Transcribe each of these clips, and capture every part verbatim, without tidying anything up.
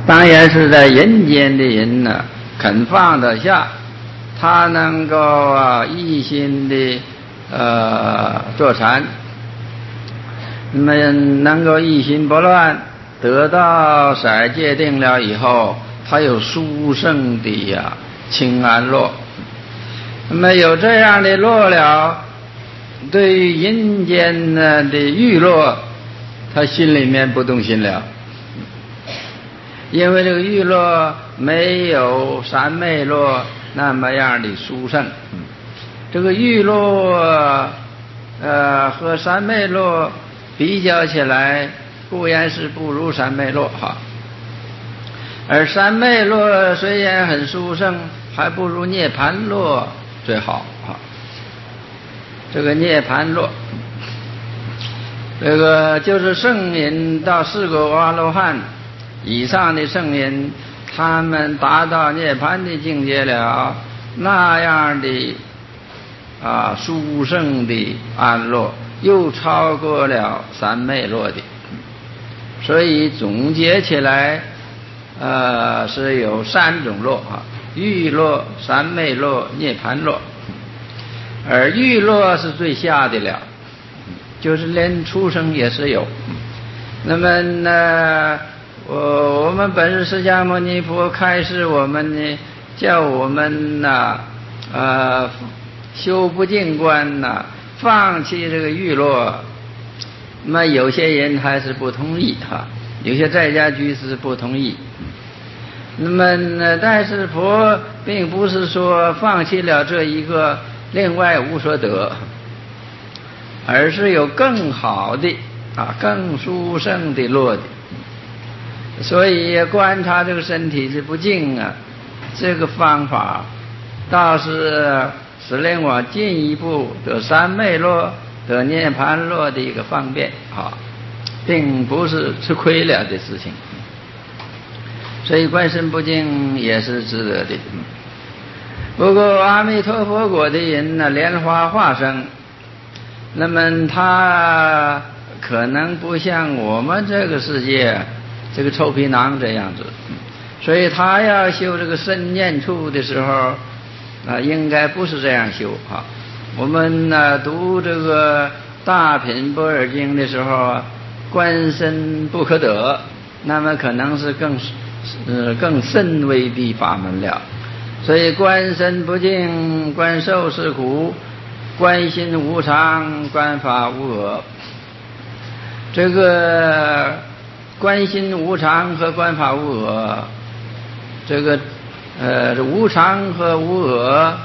当然是在人间的人呢，肯放得下，他能够啊一心的呃坐禅，那么能够一心不乱，得到色界定了以后，他有殊胜的呀清安乐。那么有这样的乐了，对于人间的娱乐，他心里面不动心了，因为这个娱乐没有三昧乐那么样的殊胜。这个娱乐呃和三昧乐比较起来，固然是不如三昧乐哈，而三昧乐虽然很殊胜，还不如涅盘乐最好啊。这个涅盘乐，这个就是圣人到四果阿罗汉以上的圣人，他们达到涅盘的境界了，那样的啊殊胜的安乐，又超过了三昧乐的。所以总结起来，呃，是有三种乐啊：欲乐、三昧乐、涅盘乐。而欲乐是最下的了，就是连畜生也是有。那么呢，我我们本师释迦牟尼佛开示我们呢，叫我们呐，呃，修不净观呐，放弃这个欲乐。那么有些人还是不同意哈，有些在家居士不同意。那么呢，但是佛并不是说放弃了这一个，另外无所得，而是有更好的啊，更殊胜的乐的。所以观察这个身体是不净啊，这个方法倒是使令我进一步得三昧乐、得涅盘乐的一个方便啊，并不是吃亏了的事情。所以观身不净也是值得的。不过阿弥陀佛国的人呢，莲花化生，那么他可能不像我们这个世界这个臭皮囊这样子，所以他要修这个身念处的时候啊，应该不是这样修啊。我们呢读这个大品般若经的时候啊，观身不可得，那么可能是更呃更甚微的法门了。所以观身不净，观受是苦，观心无常，观法无我。这个观心无常和观法无我，这个呃无常和无我，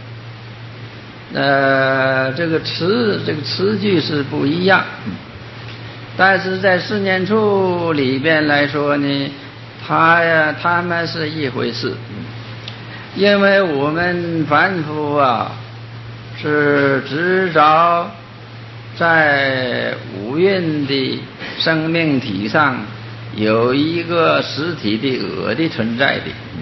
呃这个词这个词句是不一样，但是在四念处里边来说呢，它呀它们是一回事。因为我们凡夫啊，是执着在五蕴的生命体上有一个实体的我的存在的，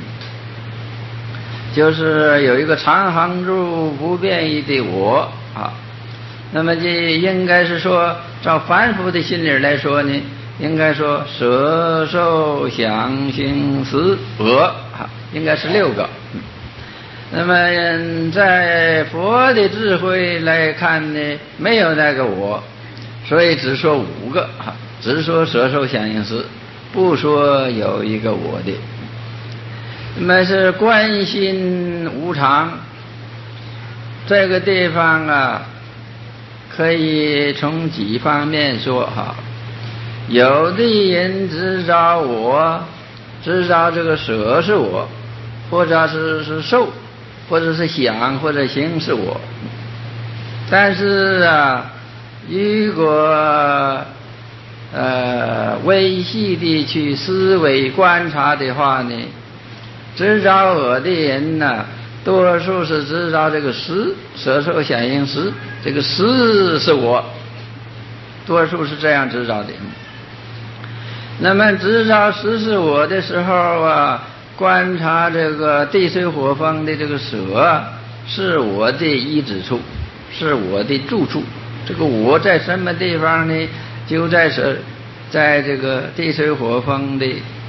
就是有一个常恒住不变异的我啊。那么这应该是说，照凡夫的心理来说呢，应该说色受想行识我啊，应该是六个。那么在佛的智慧来看呢，没有那个我，所以只说五个，只说色受想行识，不说有一个我的。那么是观心无常，这个地方啊，可以从几方面说哈。有的人知道我，知道这个色是我，或者是是受，或者是想，或者行是我。但是啊，如果呃微细的去思维观察的话呢，知道我的人呢，多数是知道这个识，色受想行识，这个识是我，多数是这样知道的。那么知道识是我的时候啊，观察这个地水火风的这个舍是我的依止处，是我的住处。这个我在什么地方呢？就在舍，在这个地水火风的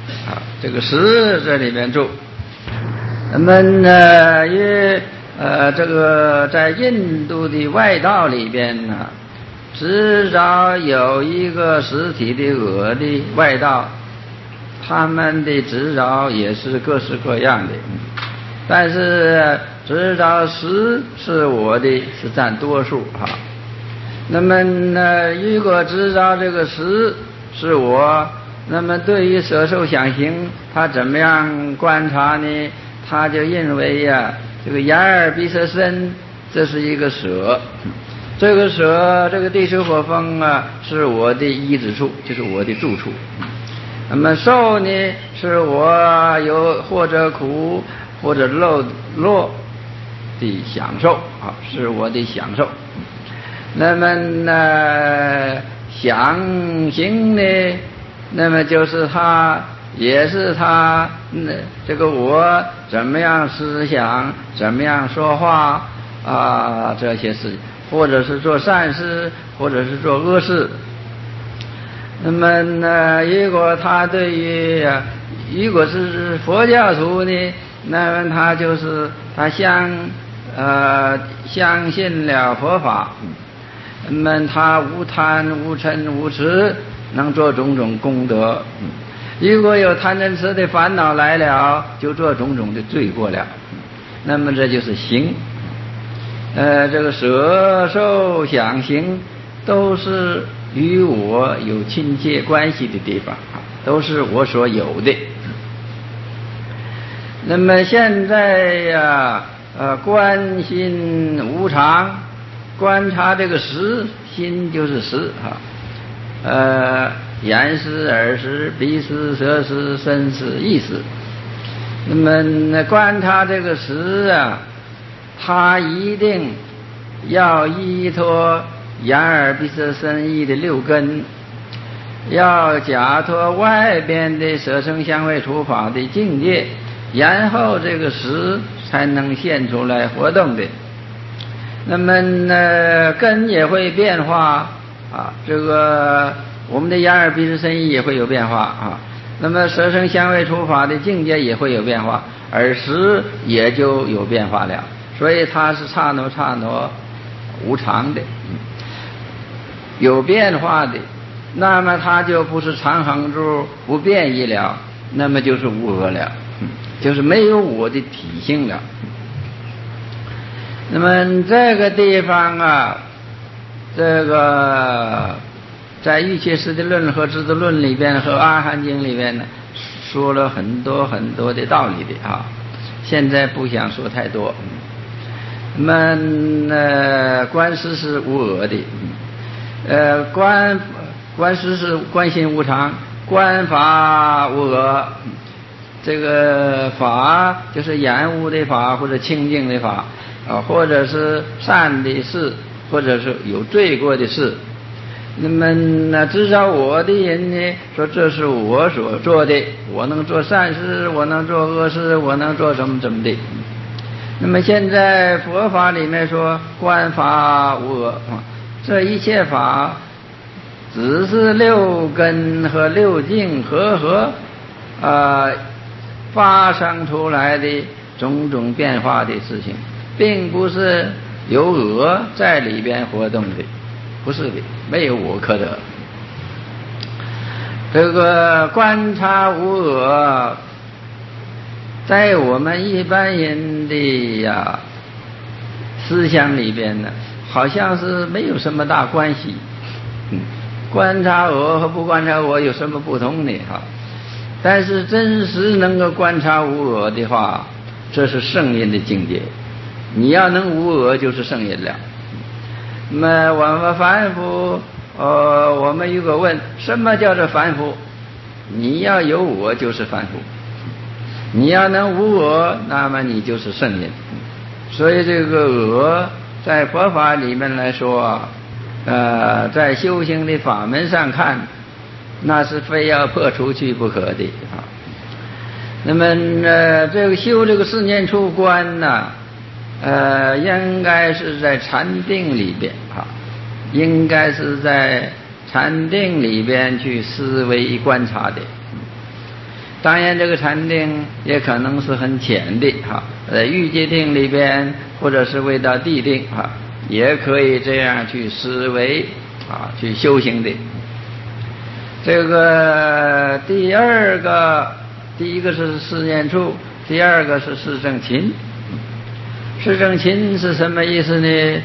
啊，这个识这里面住。那么呢，也呃，这个在印度的外道里边呢，至少有一个实体的我的外道，他们的执照也是各式各样的，但是执照识是我的是占多数哈。那么呢，如果知道这个识是我，那么对于色受想行，他怎么样观察呢？他就认为呀、啊，这个眼耳鼻舌身，这是一个舍，这个舍，这个地水火风啊，是我的依止处，就是我的住处。那么受呢，是我有或者苦或者乐乐的享受啊，是我的享受。那么呢，想行呢，那么就是他，也是他，那这个我怎么样思想，怎么样说话啊，这些事，或者是做善事，或者是做恶事。那么呢，如果他对于，如果是佛教徒呢，那么他就是他相呃相信了佛法。那么他无贪无嗔无痴，能做种种功德。如果有贪嗔痴的烦恼来了，就做种种的罪过了。那么这就是行。呃，这个舍受想行都是与我有亲切关系的地方，都是我所有的。那么现在呀，呃，观心无常。观察这个识，心就是识哈，呃，眼识、耳识、鼻识、舌识、身识、意识。那么观察这个识啊，它一定要依托眼耳鼻舌身意的六根，要假托外边的色声香味触法的境界，然后这个识才能现出来活动的。那么呢，根也会变化啊，这个我们的眼耳鼻舌身意也会有变化啊。那么色声香味触法的境界也会有变化，耳识也就有变化了。所以它是刹那刹那无常的，有变化的。那么它就不是常恒住不变异了，那么就是无我了，就是没有我的体性了。那么这个地方啊，这个在瑜伽师的论和智度论里边和阿含经里边呢，说了很多很多的道理的啊，现在不想说太多。那么呃，观识是无我的，呃，观观识是观心无常，观法无我。这个法就是厌恶的法或者清净的法啊，或者是善的事，或者是有罪过的事。那么呢，至少我的人呢，说这是我所做的，我能做善事，我能做恶事，我能做怎么怎么的。那么现在佛法里面说观法无我，这一切法只是六根和六境和合啊、呃、发生出来的种种变化的事情，并不是有我在里边活动的，不是的，没有我可得。这个观察无我，在我们一般人的呀思想里边呢，好像是没有什么大关系。嗯，观察我和不观察我有什么不同呢？哈，但是真实能够观察无我的话，这是圣人的境界。你要能无我，就是圣人了。那么我们凡夫，呃，我们如果问什么叫做凡夫，你要有我就是凡夫。你要能无我，那么你就是圣人。所以这个我在佛法里面来说，呃，在修行的法门上看，那是非要破除去不可的啊。那么呃，这个修这个四念处观呢，呃，应该是在禅定里边啊，应该是在禅定里边去思维观察的。 当然这个禅定也可能是很浅的哈，在欲界定里边，或者是未到地定哈，也可以这样去思维啊，去修行的。这个第二个，第一个是四念处，第二个是四正勤。四正勤是什么意思呢？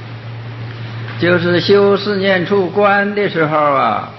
就是修四念处观的时候啊，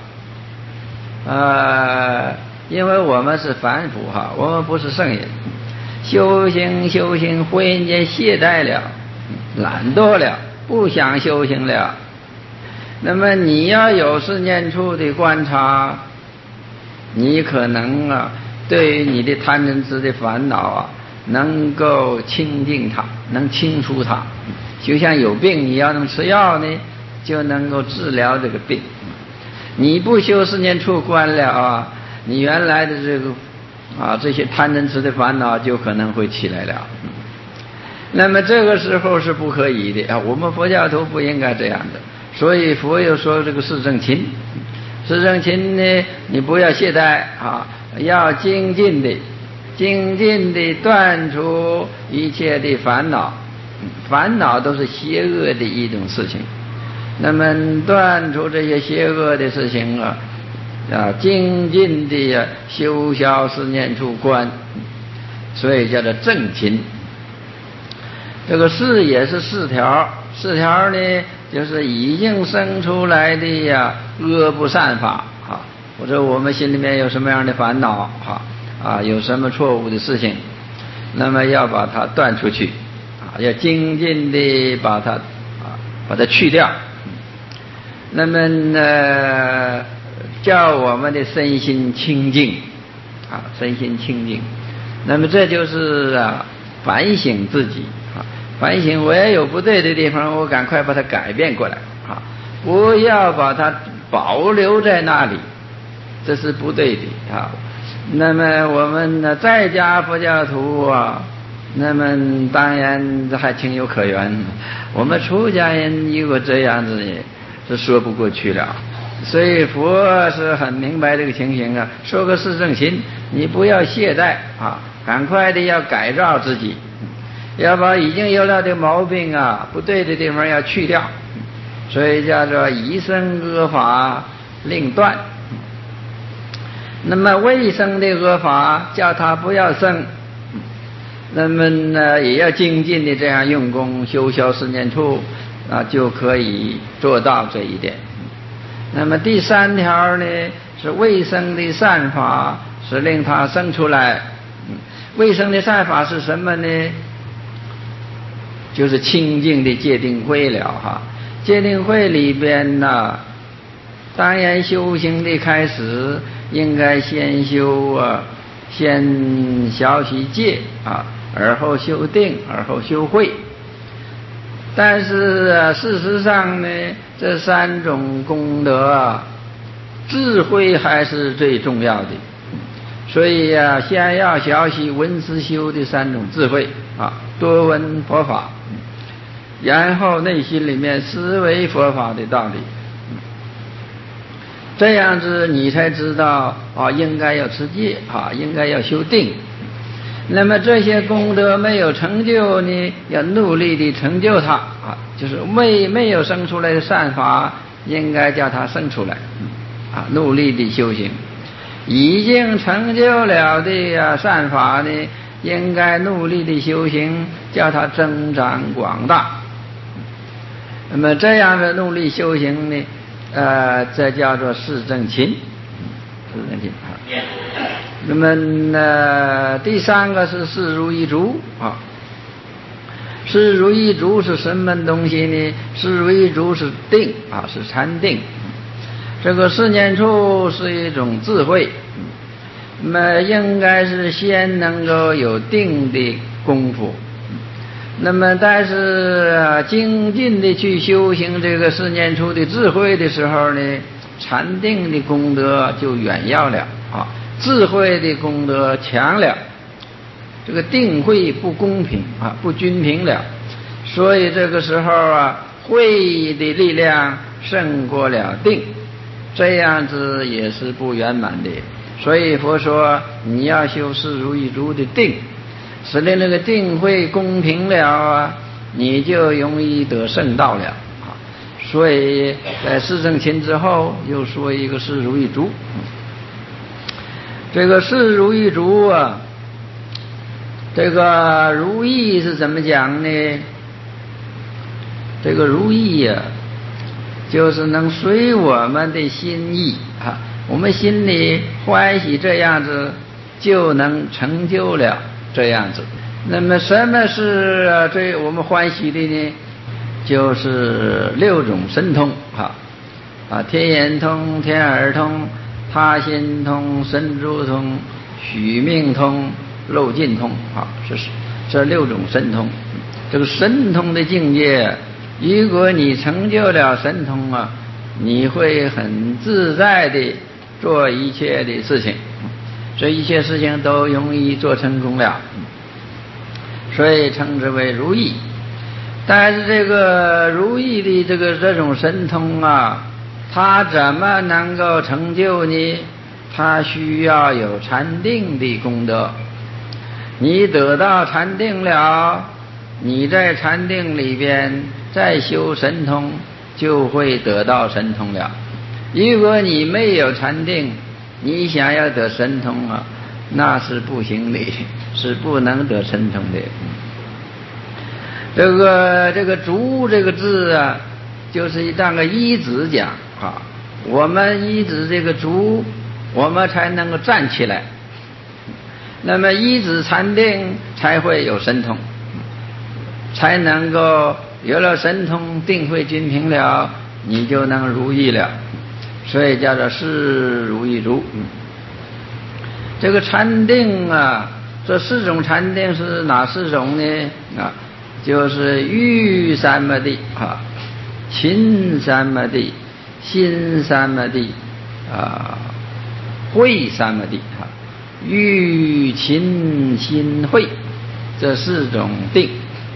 呃，因为我们是凡夫哈，我们不是圣人，修行修行忽然间懈怠了，懒惰了，不想修行了。那么你要有四念处的观察，你可能啊，对于你的贪嗔痴的烦恼啊，能够清净它，能清除它。就像有病，你要能吃药呢，就能够治疗这个病。你不修四念处观了啊，你原来的这个啊这些贪嗔痴的烦恼就可能会起来了。那么这个时候是不可以的啊，我们佛教徒不应该这样的。所以佛又说这个四正勤，四正勤呢，你不要懈怠啊，要精进的，精进的断除一切的烦恼，烦恼都是邪恶的一种事情。那么断除这些邪恶的事情啊，啊，精进的修消四念处观，所以叫做正勤。这个四也是四条，四条呢，就是已经生出来的呀恶不善法啊，或者我们心里面有什么样的烦恼啊啊，有什么错误的事情，那么要把它断出去啊，要精进的把它啊把它去掉。那么呢，叫我们的身心清净啊，身心清净。那么这就是啊反省自己啊。反省我也有不对的地方，我赶快把它改变过来啊！不要把它保留在那里，这是不对的啊。那么我们呢，在家佛教徒啊，那么当然还情有可原。我们出家人如果这样子，是说不过去了。所以佛是很明白这个情形啊，说个四正勤，你不要懈怠啊，赶快的要改造自己。要把已经有了的毛病啊，不对的地方要去掉，所以叫做以生恶法令断。那么未生的恶法叫他不要生，那么呢也要精进的这样用功修消四念处啊，就可以做到这一点。那么第三条呢是未生的善法，是令他生出来。未生的善法是什么呢？就是清净的戒定慧了哈。戒定慧里边呢，当然修行的开始应该先修啊，先小习戒啊，而后修定，而后修慧。但是啊，事实上呢，这三种功德啊，智慧还是最重要的。所以啊，先要小习闻思修的三种智慧啊，多闻佛法，然后内心里面思维佛法的道理，这样子你才知道啊，应该要持戒啊，应该要修定。那么这些功德没有成就呢，要努力的成就它啊，就是没没有生出来的善法，应该叫它生出来啊，努力的修行。已经成就了的啊善法呢，应该努力的修行，叫它增长广大。那么这样的努力修行呢，呃，这叫做四正勤，四正勤啊。那么呢，第三个是四如意足啊。四如意足是什么东西呢？四如意足是定啊，是禅定。这个四念处是一种智慧，那么应该是先能够有定的功夫，那么但是啊，精进的去修行这个四念处的智慧的时候呢，禅定的功德就远要了啊，智慧的功德强了，这个定慧不公平啊，不均平了，所以这个时候啊，慧的力量胜过了定。这样子也是不圆满的， 所以佛说你要修四如意足的定，使得那个定会公平了啊，你就容易得圣道了啊。所以在四正勤之后又说一个四如意足。这个四如意足啊，这个如意是怎么讲呢？这个如意啊，就是能随我们的心意啊，我们心里欢喜这样子，就能成就了这样子。那么什么是啊这我们欢喜的呢？就是六种神通啊，啊天眼通、天耳通、他心通、神足通、许命通、漏尽通啊，这是这六种神通。这个神通的境界，如果你成就了神通啊，你会很自在的做一切的事情，这一切事情都容易做成功了，所以称之为如意。但是这个如意的这个这种神通啊，它怎么能够成就呢？它需要有禅定的功德。你得到禅定了，你在禅定里边再修神通，就会得到神通了。如果你没有禅定，你想要得神通啊，那是不行的，是不能得神通的。这个这个足这个字啊，就是当个一字讲啊，我们一指这个足，我们才能够站起来。那么一指禅定才会有神通，才能够有了神通，定慧均平了，你就能如意了，所以叫做四如意足。这个禅定啊，这四种禅定是哪四种呢？啊，就是欲三摩地啊，勤三摩地、心三摩地啊，慧三摩地啊，欲勤心慧这四种定。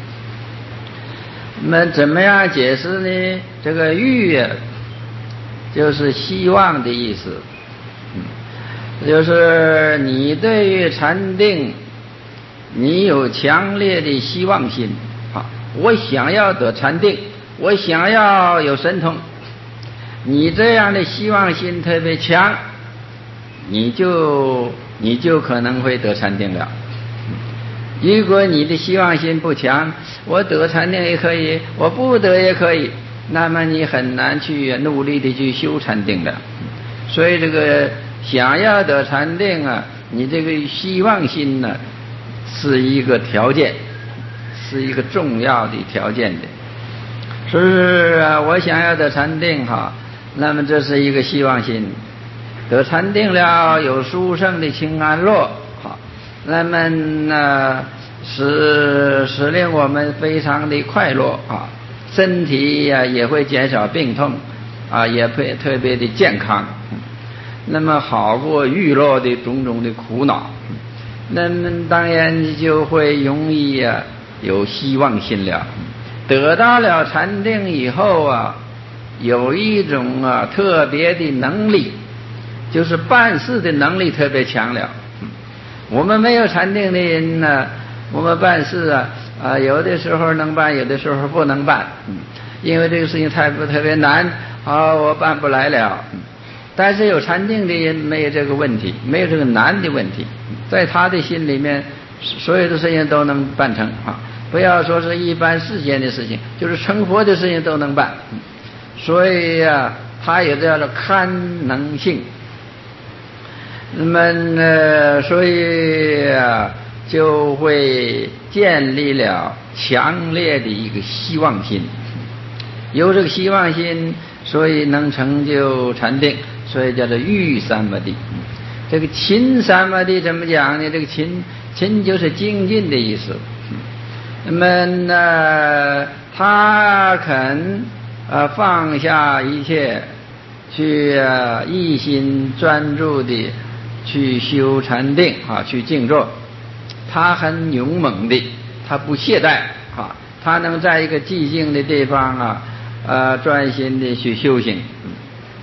那么怎么样解释呢？这个欲啊，就是希望的意思，嗯，就是你对于禅定，你有强烈的希望心啊，我想要得禅定，我想要有神通，你这样的希望心特别强，你就你就可能会得禅定了。如果你的希望心不强，我得禅定也可以，我不得也可以，那么你很难去努力的去修禅定的。所以这个想要得禅定啊，你这个希望心呢，是一个条件，是一个重要的条件的。是啊，我想要得禅定哈，那么这是一个希望心，得禅定了有殊胜的清安乐，好，那么呢使使令我们非常的快乐啊，身体呀、啊、也会减少病痛啊，也会特别的健康，那么好过娱乐的种种的苦恼，那么当然就会容易啊有希望心了。得到了禅定以后啊，有一种啊特别的能力，就是办事的能力特别强了。我们没有禅定的人呢，我们办事啊啊有的时候能办，有的时候不能办，因为这个事情太特别难啊，我办不来了。但是有禅定的人没有这个问题，没有这个难的问题，在他的心里面，所有的事情都能办成啊。不要说是一般世间的事情，就是成佛的事情都能办。所以啊，他有这样的堪能性。那么呢，所以啊，就会建立了强烈的一个希望心。有这个希望心，所以能成就禅定，所以叫做欲三摩地。这个勤三摩地怎么讲呢？这个勤勤就是精进的意思。那么呢，他肯呃放下一切，去、呃、一心专注的去修禅定啊，去静坐。他很勇猛的，他不懈怠啊，他能在一个寂静的地方啊，呃，专心的去修行。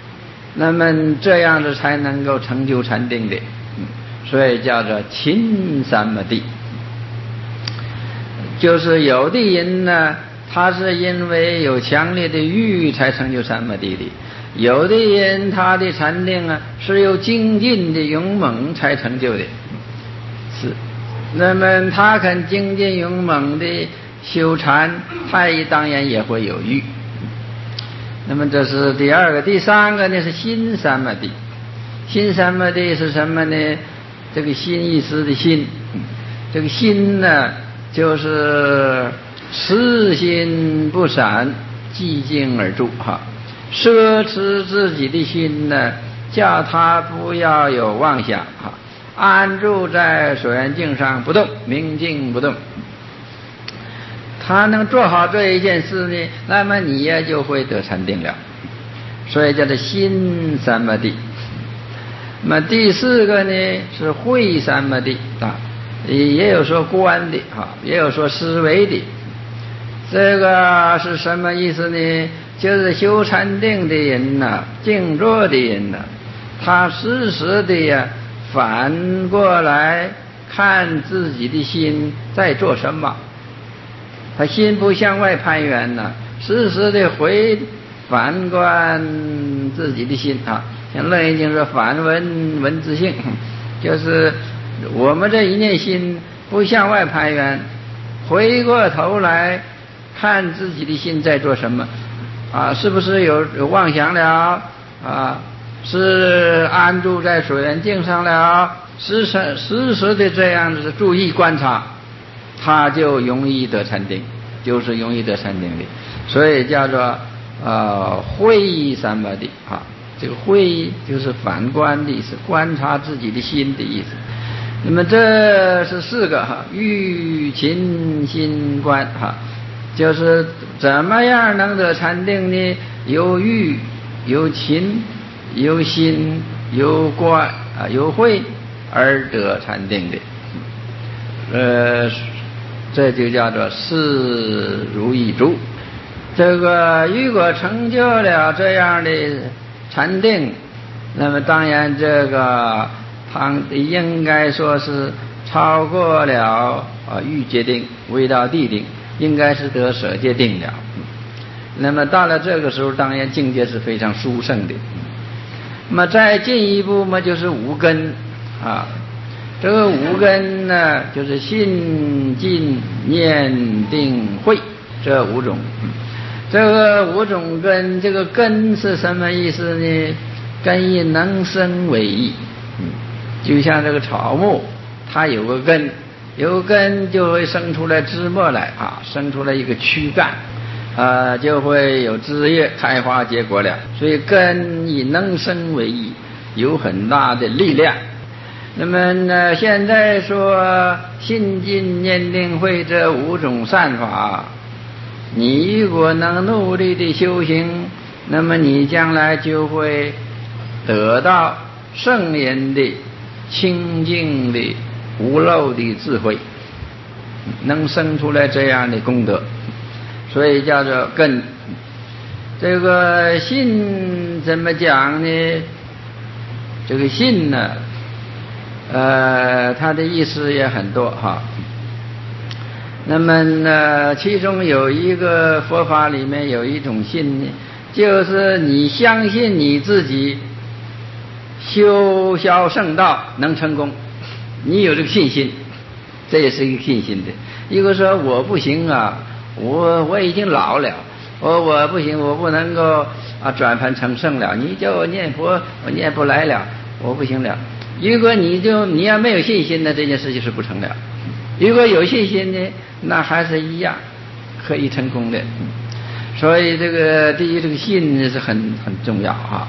那么这样子才能够成就禅定的，所以叫做勤三摩地。就是有的人呢，他是因为有强烈的欲才成就三摩地的，有的人他的禅定啊是有精进的勇猛才成就的，是。那么他肯精进勇猛的修禅，他也当然也会有欲。那么这是第二个。第三个呢是心三摩地。心三摩地是什么呢？这个心意思的心，这个心呢就是慈心不散，寂静而住哈。奢侈自己的心呢，叫他不要有妄想哈，安住在所缘境上不动，明静不动。他能做好这一件事呢，那么你也就会得禅定了。所以叫做心三摩地。那么第四个呢是慧三摩地啊，也有说观的哈，也有说思维的。这个是什么意思呢？就是修禅定的人呐、啊，静坐的人呐、啊，他时时的呀反过来看自己的心在做什么。他心不向外攀缘呢、啊，时时的回反观自己的心啊。像楞严经说反闻闻自性，就是我们这一念心不向外攀缘，回过头来看自己的心在做什么啊？是不是有有妄想了啊？是安住在所缘境上了？时时时时的这样子注意观察，他就容易得禅定，就是容易得禅定的。所以叫做呃慧三摩地啊。这个慧就是反观的意思，观察自己的心的意思。那么这是四个哈，欲勤心观哈，就是怎么样能得禅定呢？有欲，有勤，有心，有观啊，有慧而得禅定的。呃，这就叫做四如意足。这个如果成就了这样的禅定，那么当然这个他应该说是超过了啊欲界定、未到地定，应该是得舍界定了。那么到了这个时候，当然境界是非常殊胜的。那么再进一步嘛，就是五根啊。这个五根呢，就是信、进、念、定、慧这五种。这个五种根，这个根是什么意思呢？根以能生为义，就像这个草木，它有个根，有根就会生出来枝末来啊，生出来一个躯干，啊，就会有枝叶开花结果了。所以根以能生为义，有很大的力量。那么呢，现在说信、进、念、定、慧这五种善法，你如果能努力的修行，那么你将来就会得到圣人的清净的无漏的智慧，能生出来这样的功德，所以叫做根。这个信怎么讲呢？这个信呢，呃，它的意思也很多哈。那么呢，其中有一个佛法里面有一种信呢，就是你相信你自己修销圣道能成功，你有这个信心，这也是一个信心的。一个说我不行啊，我我已经老了，我我不行，我不能够啊转盘成圣了，你叫我念佛我念不来了，我不行了。如果你就你要没有信心呢，这件事就是不成了。如果有信心呢，那还是一样可以成功的。所以这个第一，这个信是很很重要啊。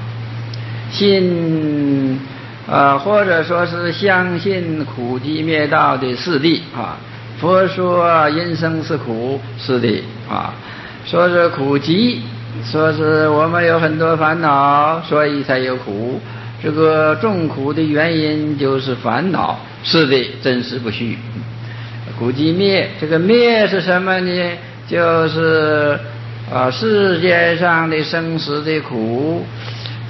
信啊、呃，或者说是相信苦集灭道的四谛啊。佛说人生是苦，是的啊。说是苦集，说是我们有很多烦恼，所以才有苦。这个众苦的原因就是烦恼，是的，真实不虚。苦集灭，这个灭是什么呢？就是啊、呃，世界上的生死的苦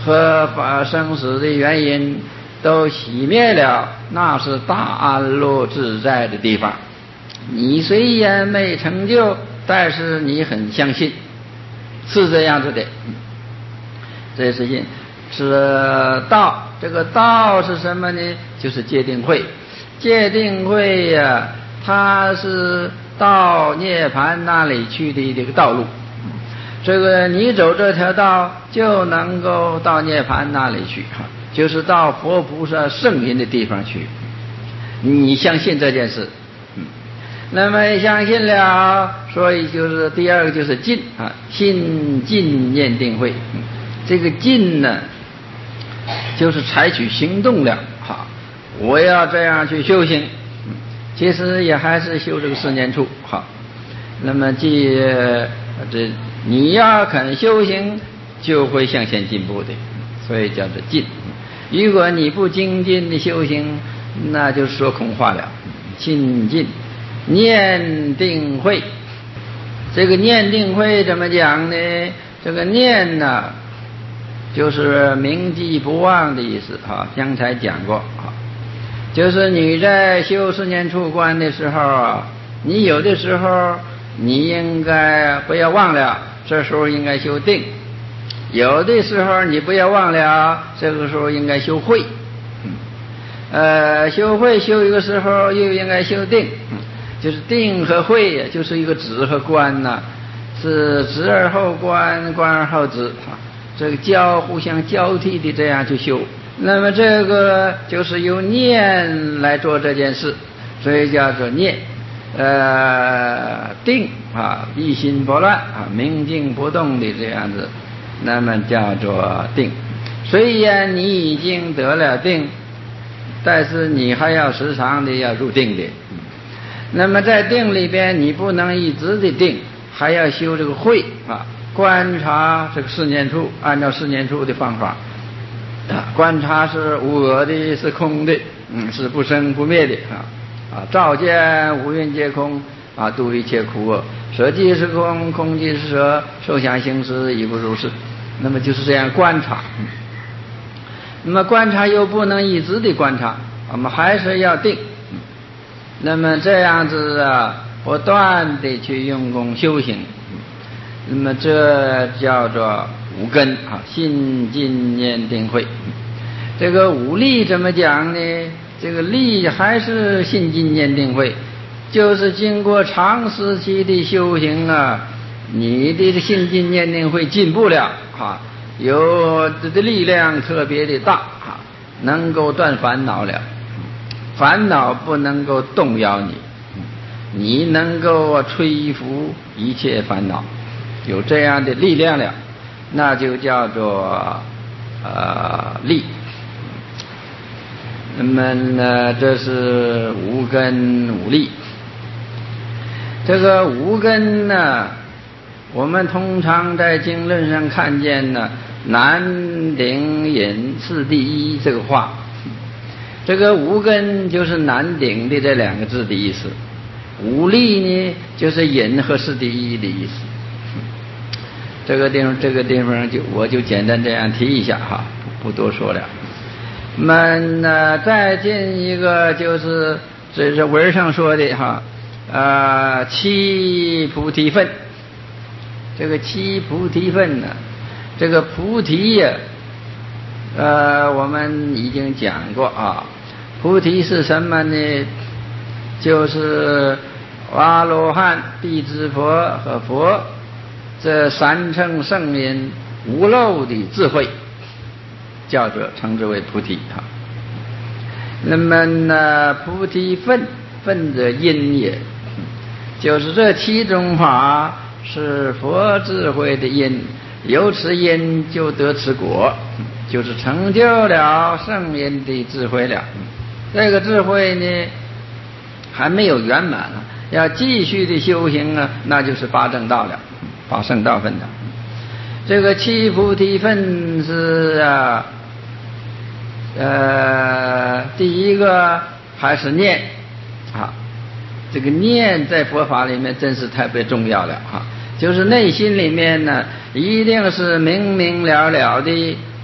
和发生死的原因都熄灭了，那是大安乐自在的地方。你虽然没成就，但是你很相信，是这样子的。这是因是道，这个道是什么呢？就是戒定慧。戒定慧呀、啊，它是到涅槃那里去的这个道路。这个你走这条道就能够到涅槃那里去，就是到佛菩萨圣人的地方去。你相信这件事，嗯，那么相信了，所以就是第二个就是进啊，信进念定慧。嗯，这个进呢，就是采取行动了哈。我要这样去修行，嗯，其实也还是修这个四念处哈。那么即这你要肯修行，就会向前进步的，所以叫做进。如果你不精进的修行，那就说空话了。精进念定慧，这个念定慧怎么讲呢？这个念呢、啊，就是铭记不忘的意思哈，刚才讲过啊。就是你在修四念处观的时候啊，你有的时候你应该不要忘了，这时候应该修定；有的时候你不要忘了，这个时候应该修慧。嗯，呃，修慧修一个时候又应该修定，嗯，就是定和慧就是一个止和观呐、啊，是止而后观，观而后止啊，这个交互相交替的这样去修。那么这个就是由念来做这件事，所以叫做念。呃，定啊，一心不乱啊，明静不动的这样子，那么叫做定。虽然你已经得了定，但是你还要时常的要入定的。那么在定里边，你不能一直的定，还要修这个慧啊，观察这个四念处，按照四念处的方法啊，观察是无我的，是空的，嗯，是不生不灭的啊。啊，照见五蕴皆空啊，度一切苦厄，舍即是空，空即是舍，受想行识亦不如是。那么就是这样观察。嗯，那么观察又不能一直的观察，我们还是要定。嗯，那么这样子啊，不断的去用功修行。嗯，那么这叫做五根啊，信进念定慧。嗯，这个五力怎么讲呢？这个力还是信进念定慧，就是经过长时期的修行啊，你的信进念定慧进步了啊，有这的力量特别的大啊，能够断烦恼了，烦恼不能够动摇你，你能够吹拂一切烦恼，有这样的力量了，那就叫做呃力。那么呢，这是五根五力。这个五根呢，我们通常在经论上看见呢，南顶隐次第一这个话。这个五根就是南顶的这两个字的意思，五力呢就是隐和次第一的意思。这个地方，这个地方就我就简单这样提一下哈，不多说了。那么呢，再进一个就是这是文上说的哈，呃，七菩提分。这个七菩提分呢，这个菩提呀，呃，我们已经讲过啊。菩提是什么呢？就是阿罗汉、辟支佛和佛这三乘圣人无漏的智慧，叫做称之为菩提啊。那么呢，菩提分分者因也，就是这七种法是佛智慧的因，由此因就得此果，就是成就了圣人的智慧了。这个智慧呢还没有圆满啊，要继续的修行啊，那就是八正道了，八圣道分的。这个七菩提分是啊，呃，第一个还是念啊，这个念在佛法里面真是特别重要了哈，就是内心里面呢，一定是明明了了的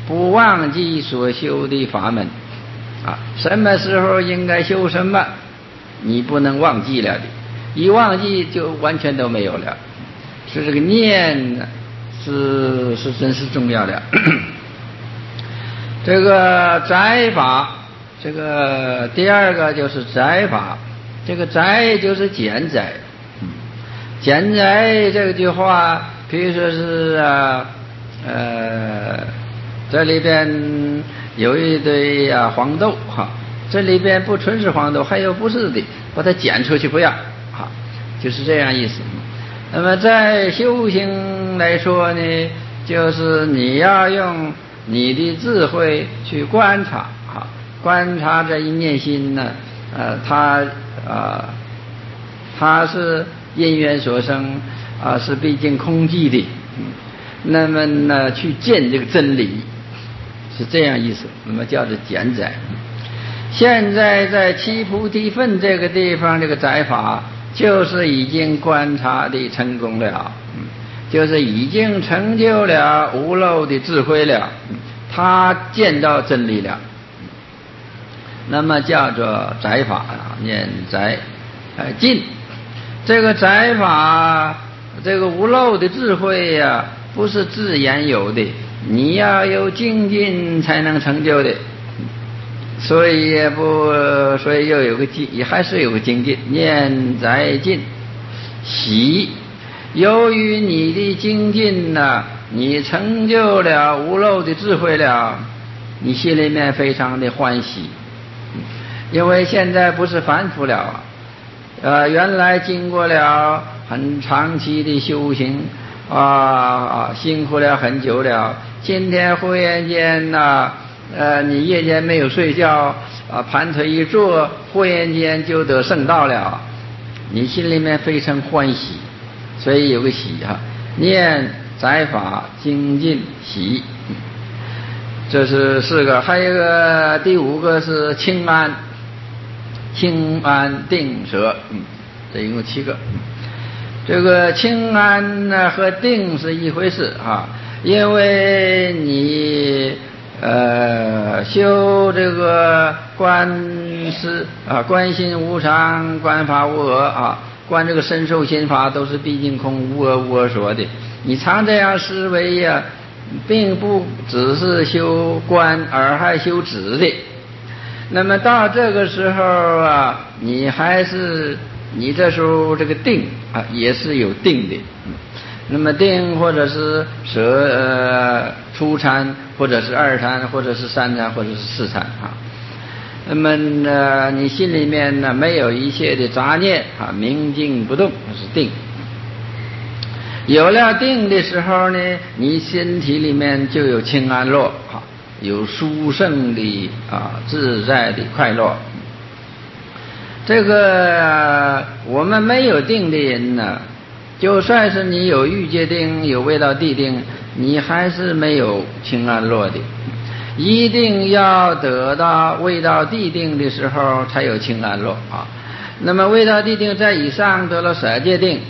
不忘记所修的法门啊，什么时候应该修什么，你不能忘记了的，一忘记就完全都没有了。是这个念是是真是重要的。这个斋法，这个第二个就是斋法，这个斋就是减斋。减斋这句话，比如说是啊呃这里边有一堆啊黄豆哈，这里边不纯是黄豆，还有不是的，把它剪出去不要啊，就是这样意思。那么在修行来说呢，就是你要用你的智慧去观察啊，观察这一念心呢，呃，它啊，它是因缘所生啊，是毕竟空寂的，嗯，那么呢，去见这个真理，是这样意思。那么叫做减载。现在在七菩提分这个地方，这个载法就是已经观察的成功了，嗯，就是已经成就了无漏的智慧了，他见到真理了，那么叫做载法啊，念载，呃，进。这个载法，这个无漏的智慧呀，啊，不是自然有的，你要有精进才能成就的。所以也不，所以又有个精，也还是有个精进，念载进喜。由于你的精进呢，啊，你成就了无漏的智慧了，你心里面非常的欢喜，因为现在不是凡夫了，呃，原来经过了很长期的修行啊啊，辛苦了很久了，今天忽然间呢，啊。呃，你夜间没有睡觉啊，盘腿一坐，忽然间就得圣道了，你心里面非常欢喜，所以有个喜哈，念载法精进喜，这是四个，还有一个第五个是清安，清安定舍，嗯，这一共七个。这个清安呢和定是一回事啊，因为你。呃，修这个观思啊，观心无常，观法无我啊，观这个身受心法都是毕竟空，无我无我所的。你常这样思维呀，啊，并不只是修观，而还修止的。那么到这个时候啊，你还是你这时候这个定啊，也是有定的。那么定或者是舍呃初禅，或者是二禅，或者是三禅，或者是四禅啊。那么呢，你心里面呢没有一切的杂念啊，明静不动，这是定。有了定的时候呢，你身体里面就有清安乐啊，有殊胜的啊自在的快乐。这个我们没有定的人呢，就算是你有欲界定，有味道地定，你还是没有清安乐的。一定要得到味道地定的时候才有清安乐啊。那么味道地定在以上得了舍界定，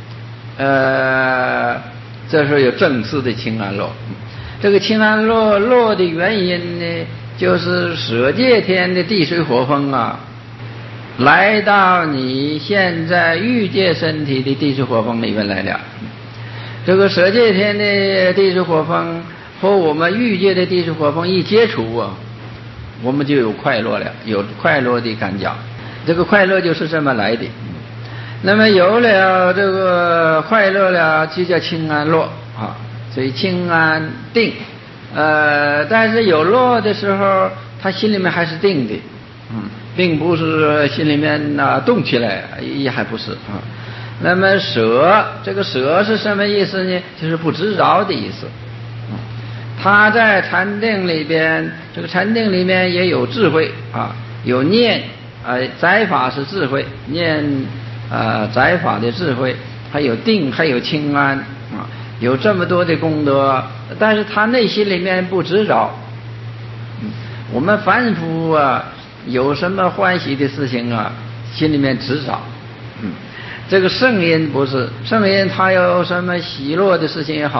呃，这时候有正式的清安乐。这个清安乐乐的原因呢，就是舍界天的地水火风啊，来到你现在欲界身体的地水火风里面来了。这个舍界天的地水火风和我们欲界的地水火风一接触啊，我们就有快乐了，有快乐的感觉。这个快乐就是这么来的。那么有了这个快乐了，就叫清安乐啊。所以清安定，呃，但是有乐的时候，他心里面还是定的，嗯。并不是心里面啊动起来，也还不是啊。那么舍，这个舍是什么意思呢？就是不执着的意思。他在禅定里边，这个禅定里面也有智慧啊，有念啊，载法是智慧，念啊载法的智慧，还有定，还有清安啊，有这么多的功德，但是他内心里面不执着。我们凡夫啊，有什么欢喜的事情啊，心里面执着。嗯，这个圣人不是，圣人他有什么喜乐的事情也好，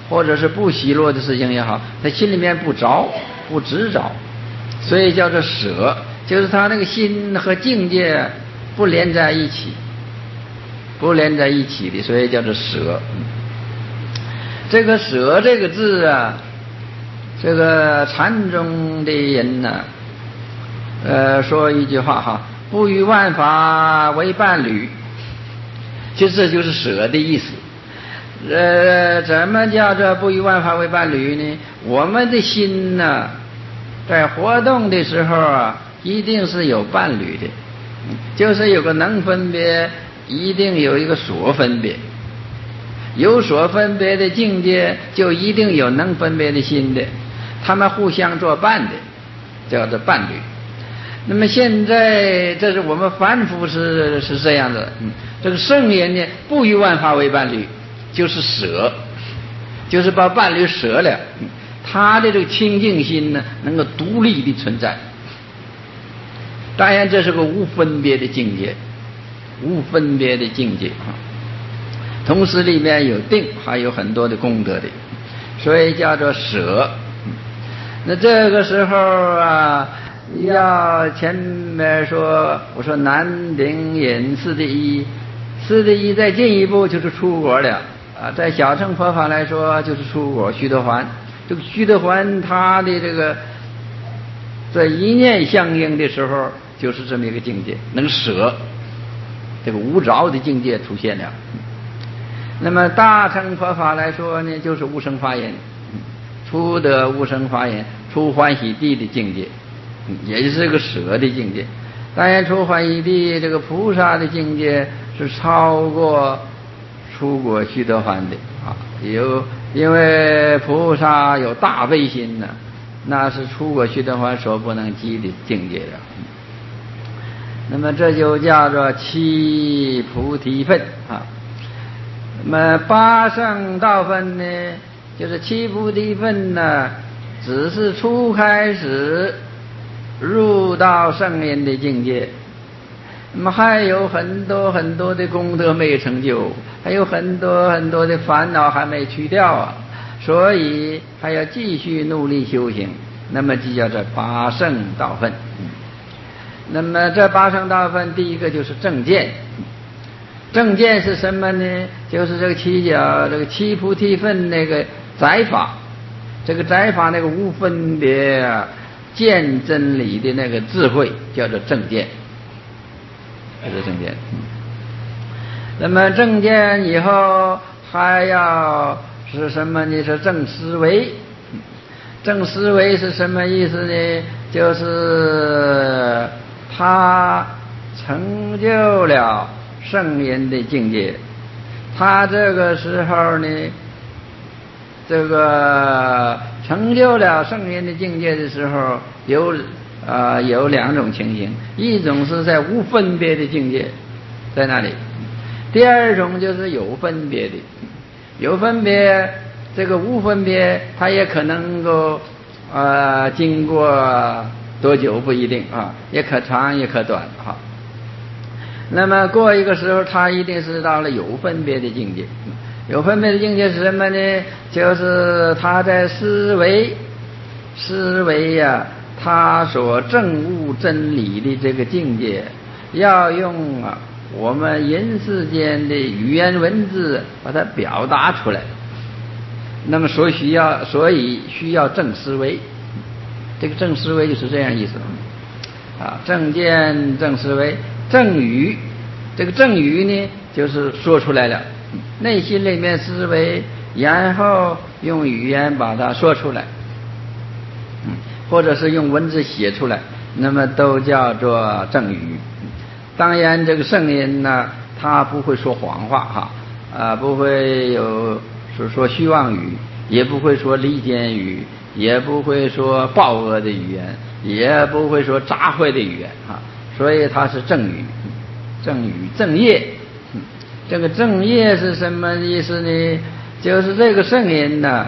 或者是不喜乐的事情也好，他心里面不着，不执着，所以叫做舍，就是他那个心和境界不连在一起，不连在一起的，所以叫做舍。这个舍这个字啊，这个禅宗的人呢、啊，呃，说一句话哈，不与万法为伴侣，其实这就是舍的意思。呃，怎么叫做不与万法为伴侣呢？我们的心呢、啊，在活动的时候啊，一定是有伴侣的，就是有个能分别，一定有一个所分别。有所分别的境界，就一定有能分别的心的，他们互相作伴的，叫做伴侣。那么现在，这是我们凡夫是是这样的，嗯，这个圣人呢，不与万法为伴侣，就是舍，就是把伴侣舍了，嗯，他的这个清净心呢，能够独立的存在。当然，这是个无分别的境界，无分别的境界啊。同时里面有定，还有很多的功德的，所以叫做舍。那这个时候啊，要前面说，我说南顶隐四第一，四第一再进一步就是出果了啊。在小乘佛法来说，就是出果须得还。这个须得还，它的这个在一念相应的时候，就是这么一个境界，能舍，这个无着的境界出现了。那么大乘佛法来说呢，就是无生法忍，出得无生法忍，出欢喜地的境界，也就是这个舍的境界。当然，出欢喜地这个菩萨的境界是超过出果须得还的啊，有因为菩萨有大悲心呢，那是出果须得还所不能及的境界了。那么这就叫做七菩提分啊。那么八圣道分呢，就是七菩提分呢，只是初开始入到圣人的境界。那么还有很多很多的功德没成就，还有很多很多的烦恼还没去掉啊，所以还要继续努力修行。那么就叫做八圣道分。那么这八圣道分，第一个就是正见。正见是什么呢？就是这个七角，这个七菩提分那个载法，这个载法那个无分别啊，见真理的那个智慧，叫做正见，叫做正见。那么正见以后还要是什么呢？是正思维。正思维是什么意思呢？就是他成就了圣人的境界，他这个时候呢，这个成就了圣人的境界的时候，有啊、呃、有两种情形，一种是在无分别的境界，在那里；第二种就是有分别的，有分别，这个无分别，它也可能够啊、呃、经过多久不一定啊，也可长也可短哈。那么过一个时候，他一定是到了有分别的境界。有分别的境界是什么呢？就是他在思维思维呀、啊，他所证悟真理的这个境界，要用啊我们人世间的语言文字把它表达出来。那么所需要，所以需要正思维。这个正思维就是这样意思啊，正见、正思维。正语，这个正语呢，就是说出来了，内心里面思维，然后用语言把它说出来，嗯，或者是用文字写出来，那么都叫做正语。当然，这个圣人呢，他不会说谎话哈，啊，不会有说说虚妄语，也不会说离间语，也不会说暴恶的语言，也不会说杂秽的语言哈。所以它是正语，正语正业。这个正业是什么意思呢？就是这个圣人呢，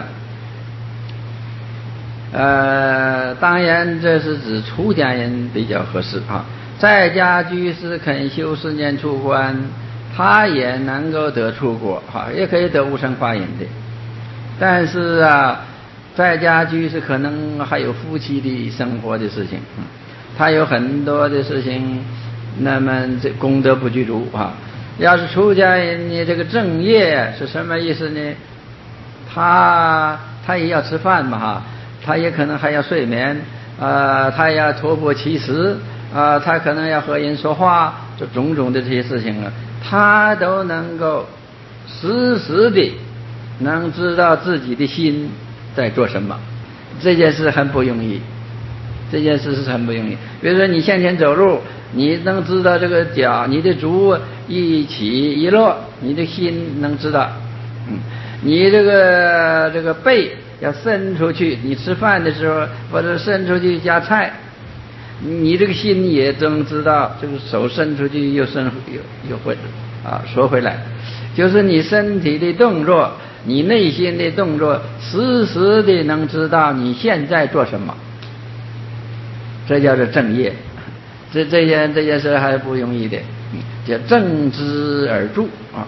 呃，当然这是指出家人比较合适啊。在家居士肯修四念处观，他也能够得出果哈，也可以得无生法忍的。 但是啊，在家居士可能还有夫妻的生活的事情，嗯，他有很多的事情，那么这功德不具足啊。要是出家人，你这个正业是什么意思呢？他他也要吃饭嘛哈，他也可能还要睡眠，呃，他也要托钵乞食，啊、呃，他可能要和人说话，就种种的这些事情啊，他都能够时时的能知道自己的心在做什么，这件事很不容易，这件事是很不容易。比如说你向前走路，你能知道这个脚，你的足一起一落，你的心能知道，嗯，你这个这个背要伸出去，你吃饭的时候或者伸出去夹菜，你这个心也能知道，这个手伸出去又伸又又会啊缩回来，就是你身体的动作，你内心的动作，时时的能知道你现在做什么，这叫做正业。这这件这件事还不容易的，叫正知而住啊。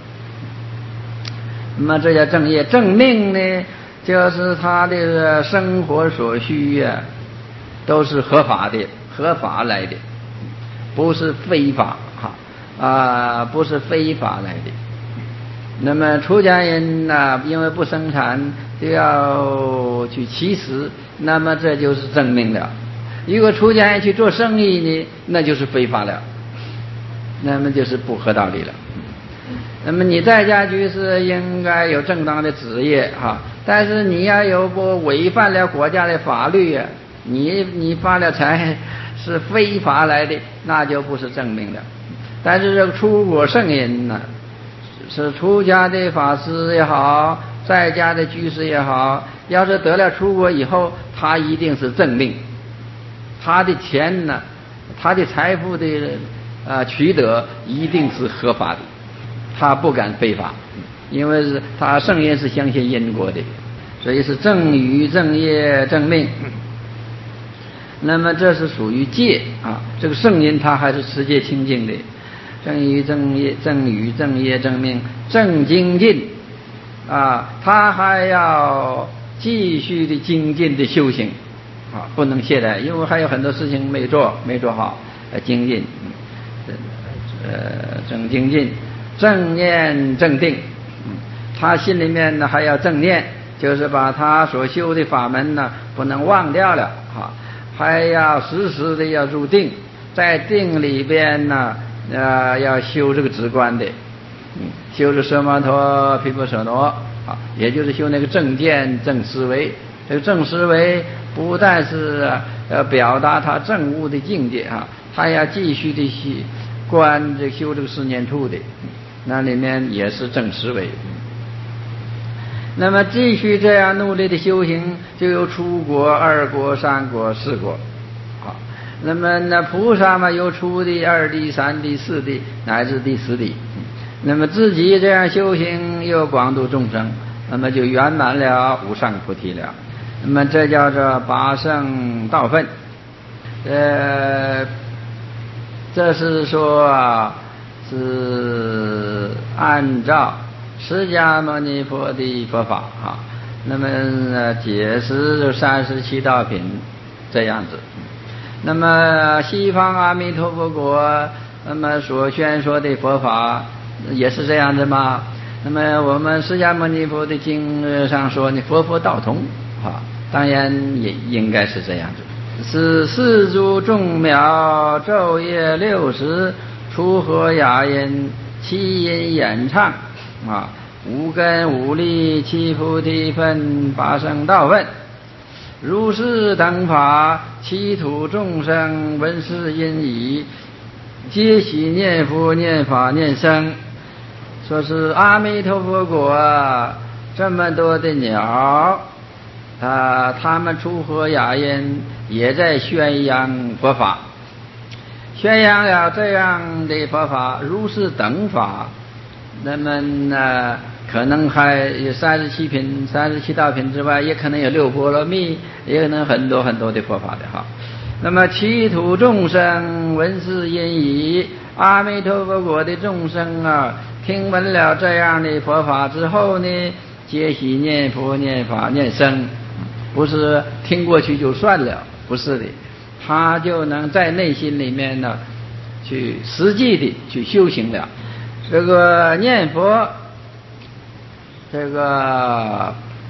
那么这叫正业。正命呢，就是他的生活所需呀、啊，都是合法的，合法来的，不是非法哈啊，不是非法来的。那么出家人呢、啊，因为不生产就要去乞食，那么这就是正命了。如果出家人去做生意呢，那就是非法了，那么就是不合道理了。那么你在家居士应该有正当的职业哈，但是你要有不违反了国家的法律啊，你你发了财是非法来的，那就不是正命了。但是这个出国圣人呢，是出家的法师也好，在家的居士也好，要是得了出国以后，他一定是正命。他的钱呢，他的财富的呃取得一定是合法的，他不敢非法，因为是他圣人是相信因果的，所以是正语正业正命。那么这是属于戒啊，这个圣人他还是持戒清净的，正语正业正语正业正命正精进啊，他还要继续的精进的修行。啊，不能懈怠，因为还有很多事情没做，没做好，呃，精进，呃，正精进，正念正定，嗯，他心里面呢还要正念，就是把他所修的法门呢不能忘掉了，哈，还要时时的要入定，在定里边呢，呃，要修这个直观的，嗯，修这奢摩陀毗婆舍那，啊，也就是修那个正见正思维。这个正思维不但是呃表达他正悟的境界啊，他要继续的去观这修这个四念处的，那里面也是正思维。那么继续这样努力的修行，就有出国、二国、三国、四国。好，那么那菩萨嘛，有出的、二的、三的、四的，乃至第十的。那么自己这样修行，又广度众生，那么就圆满了无上菩提了。那么这叫做八圣道分，呃，这是说啊，是按照释迦牟尼佛的佛法啊，那么、呃、解释三十七道品这样子。那么西方阿弥陀佛国，那么所宣说的佛法也是这样子吗？那么我们释迦牟尼佛的经上说呢，佛佛道同啊，当然也应该是这样子。是四诸众妙昼夜六时，出和雅音，七音演唱啊，五根五力七菩提分，八圣道分。如是等法，其土众生闻是因已，皆悉念佛念法念僧。说是阿弥陀佛国啊，这么多的鸟啊，他们出和雅音也在宣扬佛法，宣扬了这样的佛法，如是等法，那么呢，可能还有三十七品、三十七道品之外，也可能有六波罗蜜，也可能很多很多的佛法的哈。那么其土众生闻是因已，阿弥陀佛国的众生啊，听闻了这样的佛法之后呢， 皆悉念佛念法念僧，不是听过去就算了，不是的，他就能在内心里面呢去实际的去修行了。这个念佛，这个